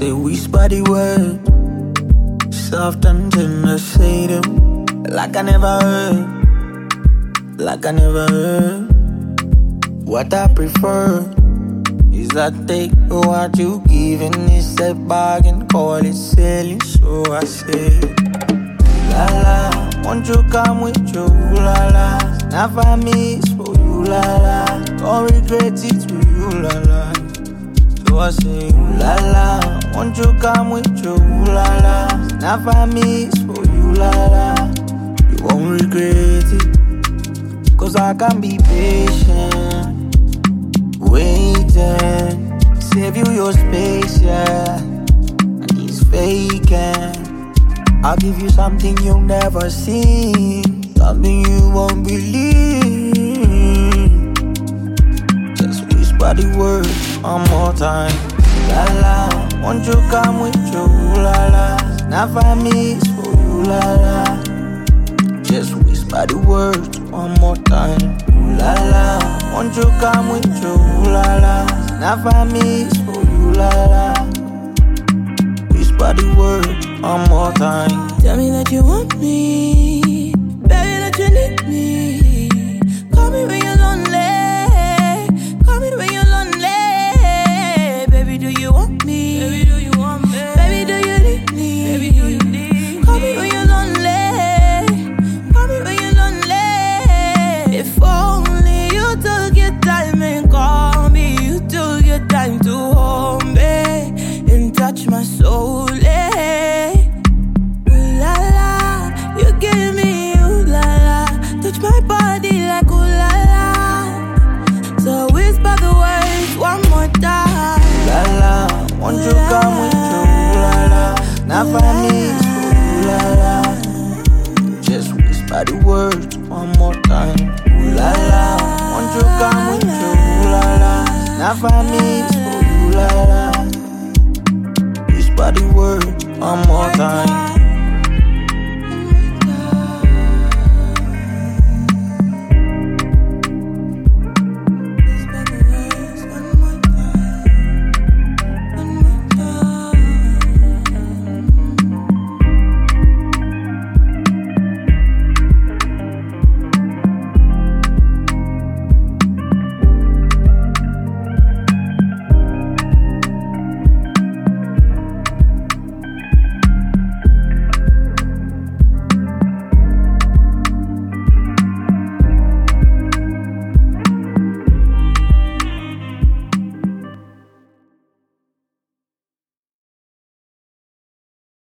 say whisper the word, soft and tender, say them like I never heard, like I never heard. What I prefer is I take what you give and it's a bargain, call it selling. So I say, la la, won't you come with your la la? Not for me, it's for you, la la. Don't regret it with you, la la. So I say, la la, won't you come with your la la? Not for me, it's for you, la la. You won't regret it, cause I can be patient, waiting, save you your space, yeah. And it's vacant. I'll give you something you've never seen, something you won't believe. Just whisper the word one more time. La la, won't you come with your la la? Not for me, it's for you, la la. Just whisper the word one more time. La la, won't you come with your la la? Not for me, it's for you, la la. Whisper the word one more time. Tell me that you want me, baby, that you need me. Call me when you're lonely, call me when you're lonely. Baby, do you want me? Baby, do you want me? Baby, do you need me? Baby, do you need me? Call me when you're lonely, call me when you're lonely. If only you took your time and call me, you took your time to hold me and touch my soul. My body like ooh la la. So whisper the words one more time. La la, won't you come with your la la? Not for me, it's for you, la la. Just whisper the words one more time. Ooh la la, won't you come with your la la? Not for me, it's for you, la la. Whisper the words one more time.